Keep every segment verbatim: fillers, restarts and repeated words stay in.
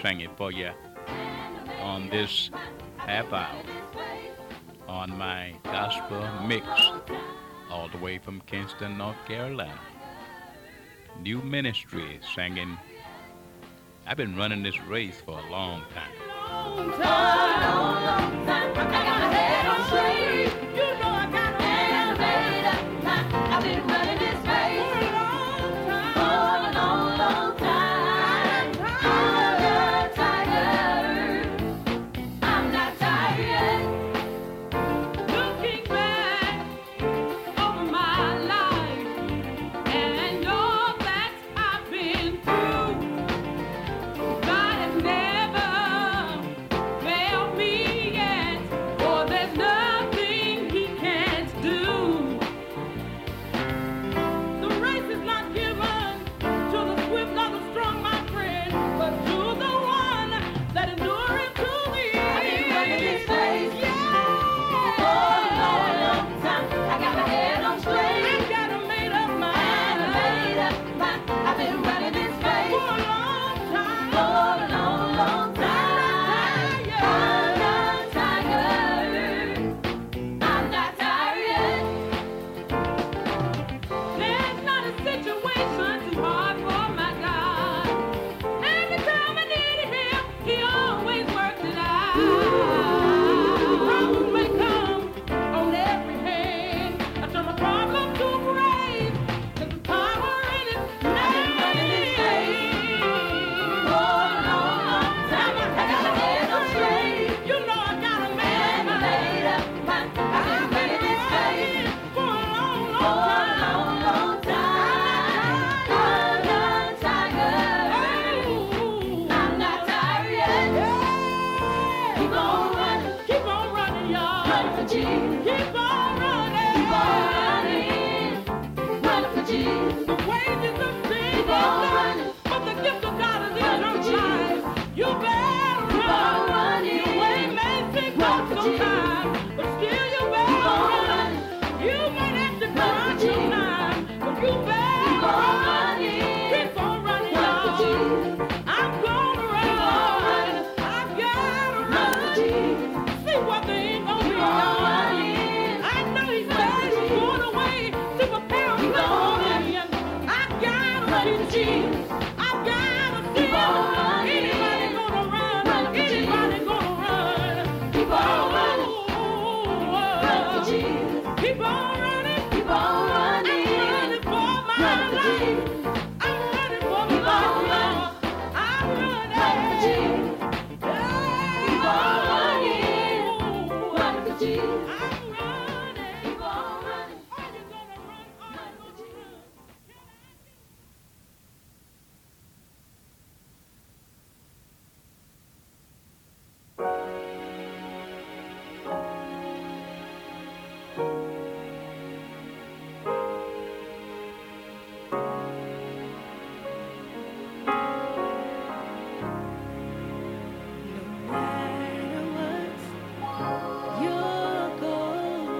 singing for you on this half hour on my gospel mix, all the way from Kingston, North Carolina. New Ministry singing. I've been running this race for a long time. Long time, long, long time. I got a head on straight. You know I got a head made up. I've been running this race for a long time. For a long, long time. I'm not tired. I'm not tired yet. Looking back over my life and all that I've been through, God has never failed me yet. For there's nothing He can't do. The race is not given to the swift nor the strong, my friend, but to the one that endureth to the end. I've been running this race, yeah, for a long, long time. I got my head on straight. I got a made up mind. I made up mind. I've been running this race for a long time. For a long, long time. I'm not tired. I'm not tired yet. There's not a situation too hard for my God. Every time I needed Him, He always worked it out. Problems may come on every hand. I turn my problem to praise. There's power in His name. I've been running this race for a long, long time. I got my head on straight. You know I got a man made up mind. I've been running this race for a long, long time. I'm not tired. I'm not tired yet. Keep on running, keep on running, y'all. Run for Jesus. Keep on running, keep on running. Run for Jesus. The wages of sin keep on running, but the gift of God is eternal life. You better keep on running. Your way may seem tough sometimes, but still you better run. You might have to cry sometimes, but you better keep on running. Keep on running, y'all. I'm gonna run. I've gotta run. See what they ain't gonna be, y'all. I know He said He's going away to prepare a place for me, and I gotta see Jesus. I gotta see Him. Anybody gonna run? Anybody gonna run? Keep on running. Run for Jesus. Keep on running. Keep on running. I'm running for my life. I'm running for my life. I'm running. Run for Jesus. Keep on running. Run for Jesus. I'm running. Keep on running. Are you gonna run? Are you gonna run? No matter what you're going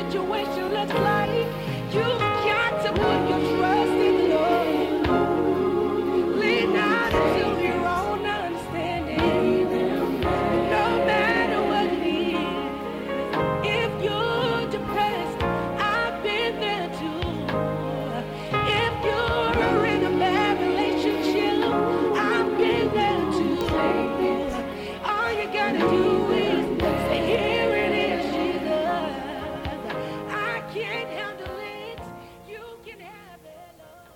situation looks like, you've got to put your trust in the Lord. Lean not into your own understanding, no matter what it is. If you're depressed, I've been there too. If you're in a bad relationship, I've been there too. All you gotta do is say, here it is, Jesus. I can't handle it. You can have it, Lord.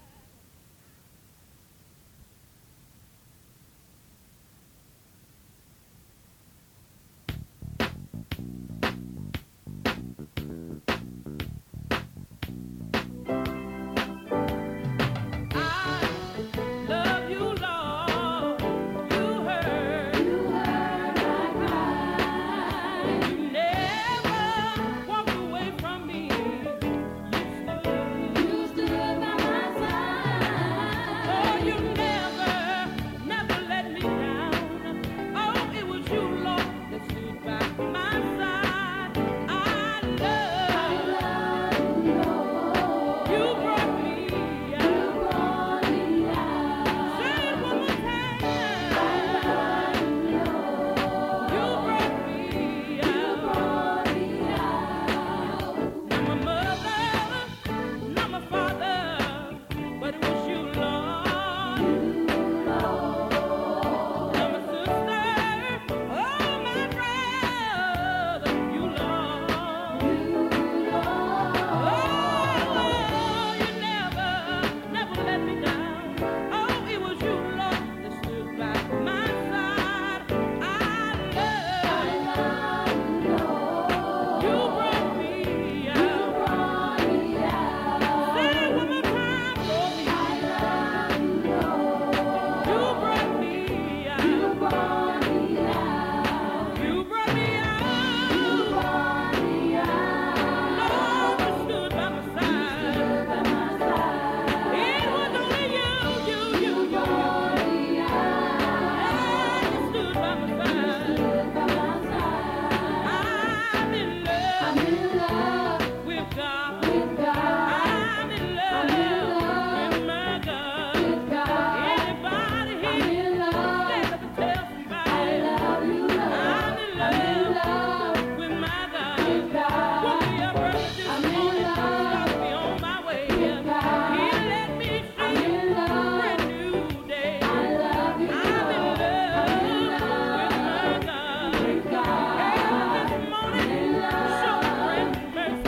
I love you, Lord. You heard, you heard my cry. You never walked away from me. You stood, you stood by my side. Oh, you never, never let me down. Oh, it was you, Lord, that stood by my side. I love you, Lord. You brought me out. Say it one more time. You brought me out. Not my mother, not my father, but it was you, Lord. Not my sister, oh my brother, you, Lord. Oh, you never, never let me down. Oh, it was you, Lord, that stood by my side. I love you. You brought me out. Say it one more time for me. You brought me out. You brought me out. Lord, you stood by my side. It was only you, you, you, you, you. Yeah, you stood by my side. I'm in love with God. I'm in love with my God. Anybody here stand up and tell somebody I'm in love with my God. Woke me up early this morning, started me on my way. He let me see a brand new day. I'm in love with my God. Hey, this morning, show brand new mercy.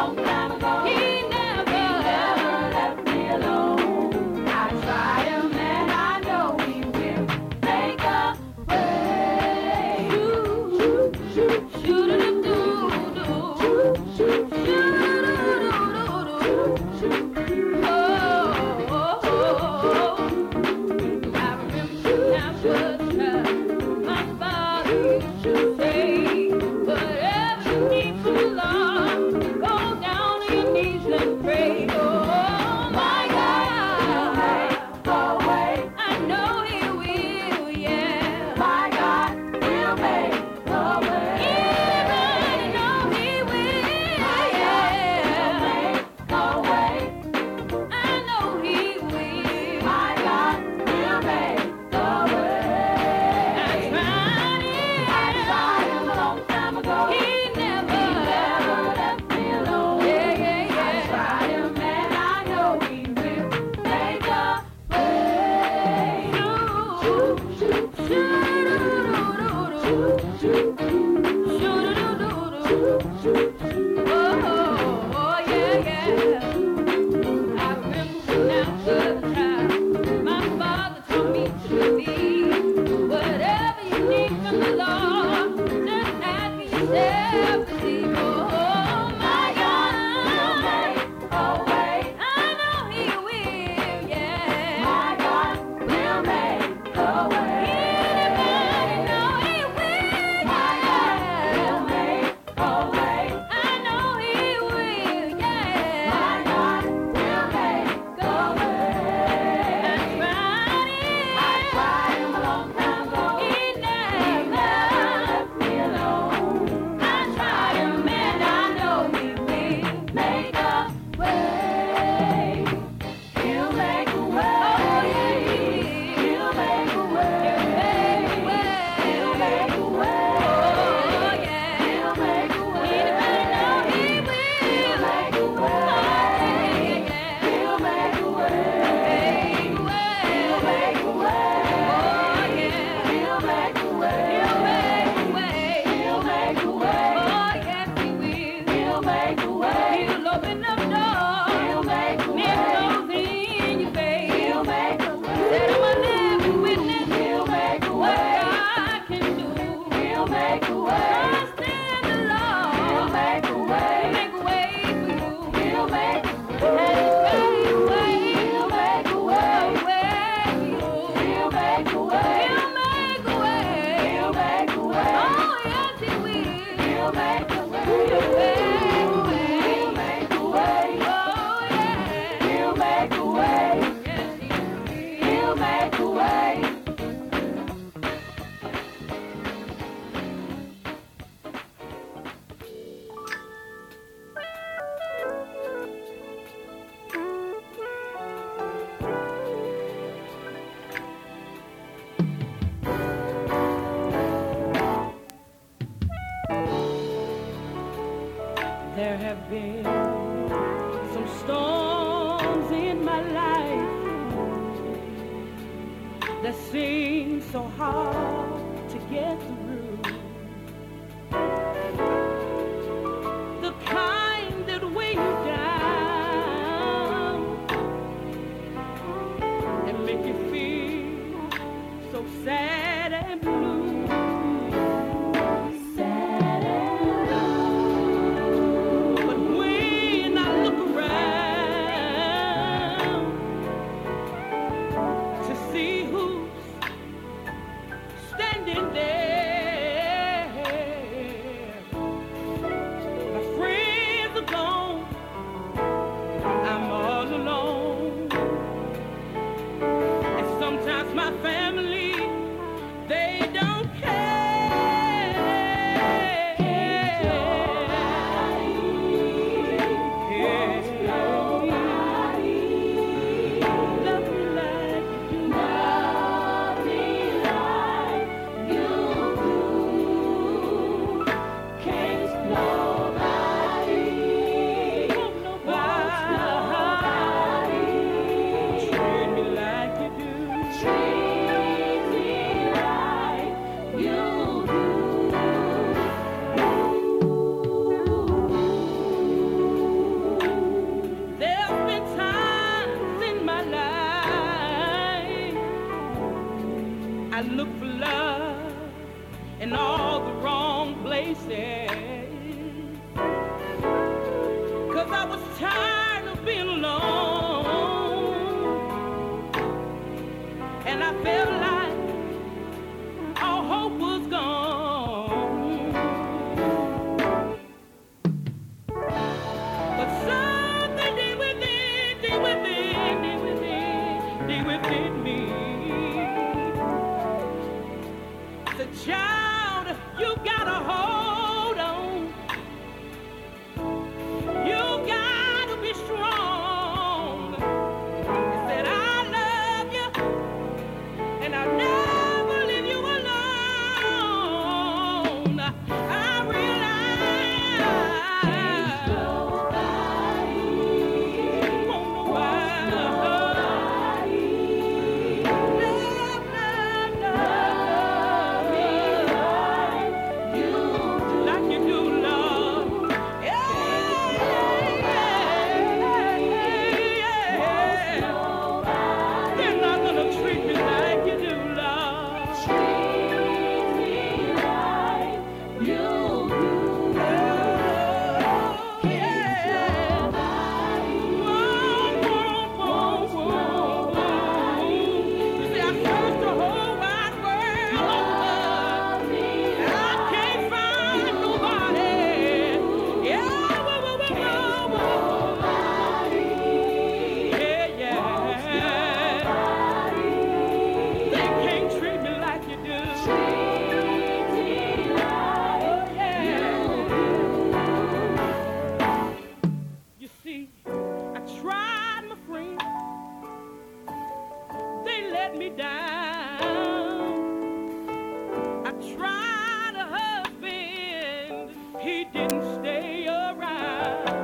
long time ago. He never, he never left me alone. I tried him and I know he will make a way. Shoot, shoot, shoot, shoot it do, do. Shoot, shoot, shoot it do, do, do. Oh, oh, oh, oh. I remember now was time. My father used to say, whatever you need from the Lord, go down on your knees and pray. Oh, my God, he'll make a way. I know he will, yeah. My God, he'll make a way. Anybody know he will, yeah. He'll make a way. I know he will. My God, he'll make a way. I tried him. I tried him a long time ago. He never, he never left me alone. Yeah, yeah, yeah. I tried him and I know he will make a way. Shoot, shoot, shoot, shoot, shoot, shoot, shoot, shoot. Oh, oh, yeah, yeah. I remember now was the time my father told me to believe whatever you need from the Lord, just ask yourself to see. Oh, my God, he'll make a way. I know he will, yeah. My God, will make a way. Anybody know he will, my God, will make a way. I know he will, yeah. My God, will make a way. I tried him. I tried him a long time ago. He never left me alone. I tried him and I know he will make a way. He'll make a way. He'll make a way. He'll make a way. Oh, yeah. He'll make a way. Anybody know he will make a way. He'll make a way. He'll make a way. Oh, yeah. He'll make a way. He'll make a way. He'll make a way. Oh, yes, he will. He'll make a way. He'll open up doors. He'll make a way. Miracles in your face. He'll make a way. Said I'm a living witness. He'll make a way. What God can do. He'll make a way. Trust in the Lord. He'll make a way. He'll make a way for you. He'll make a way. He'll make a way. He'll make a way. He'll make a way. He'll make a way. Oh, yes, he will. He'll make a way. He'll make a way. Oh, yeah. He'll make a way. Yes, he will. He'll make a way. There have been some storms in my life that seem so hard to get through. The kind that weigh you down and make you feel so sad and blue. Sad and blue. But when I look around to see who's standing there, I was tired of being alone, and I felt like all hope was gone. But something deep within, deep within, deep within, deep within me, the child, you gotta hold on. You gotta be strong. He said, I love you, and I'll never leave you alone. I realize, won't know why. Love, love, love, like you do, love. Yeah, yeah, yeah. They're not gonna treat me like you do, love. Treat me like you do, love. Yeah. Whoa, whoa, whoa, whoa. You see, I searched the whole wide world over, and I can't find nobody. Yeah, whoa, whoa, whoa, whoa, whoa. Yeah, yeah. They can't treat me like you do. Treat me like you do. You see, I tried my friends. They let me down. I tried a husband. He didn't stay around.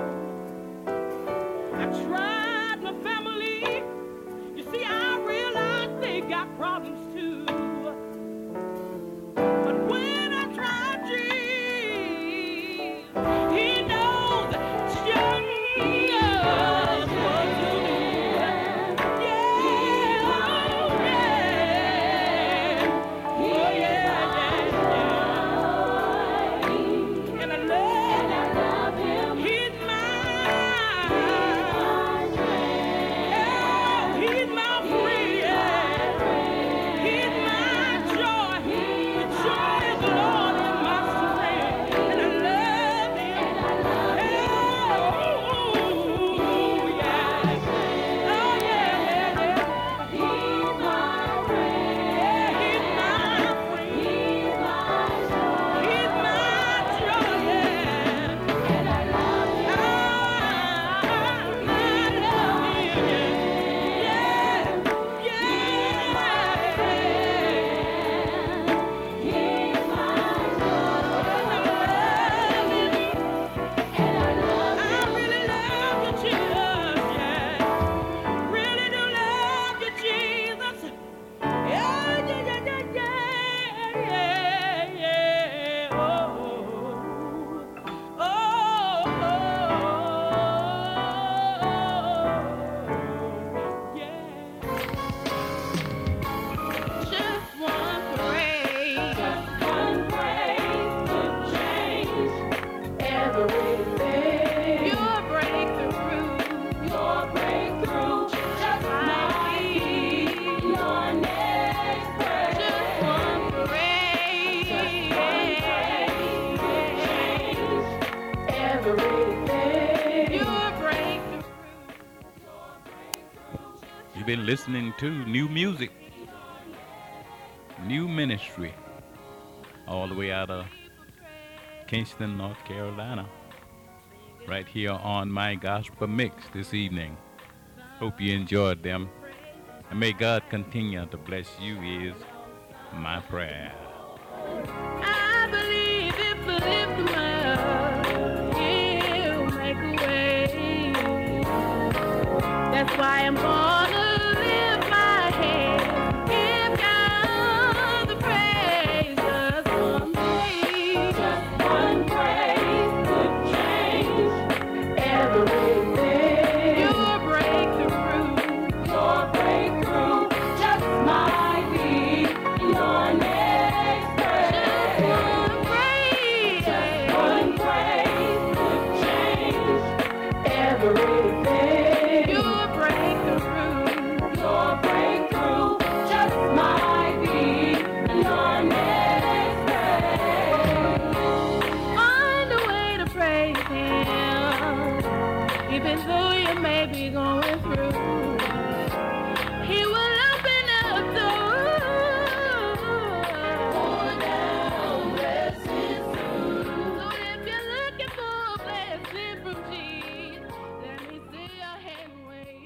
I tried my family. You see, I realized they got problems too. But when I tried Jesus, He knows just what to do. Yeah, oh yeah, oh yeah, yeah, and I love Him. He's mine. Oh, He's my friend. He's my joy. The joy of the Lord is my strength, and I love Him. Oh yeah, oh yeah, yeah, yeah. He's my friend. He's my friend. He's my joy. He's my joy. Yeah, and I love Him. I love Him. Yeah, yeah. He's my joy. And I love Him. And I love Him. I really love you, Jesus. Yeah, really do love you, Jesus. Yeah, yeah, yeah, yeah, yeah, yeah, yeah. Oh, oh, oh, yeah. Just one praise, just one praise could change everything. Your breakthrough, your breakthrough, just might be your next break. Just one praise, just one praise could change everything. Your breakthrough, your breakthrough. You've been listening to new music, new ministry, all the way out of Kingston, North Carolina, right here on My Gospel Mix this evening. Hope you enjoyed them, and may God continue to bless you is my prayer. I believe if I lift my up, He'll make a way. That's why I'm gonna lift my head, give God the praise. Just one praise, just one praise could change everything. Your breakthrough, your breakthrough just might be your next break. Just one praise, just one praise could change everything. Your breakthrough, your breakthrough just might be your next phase. Find a way to praise Him, even though you may be going through.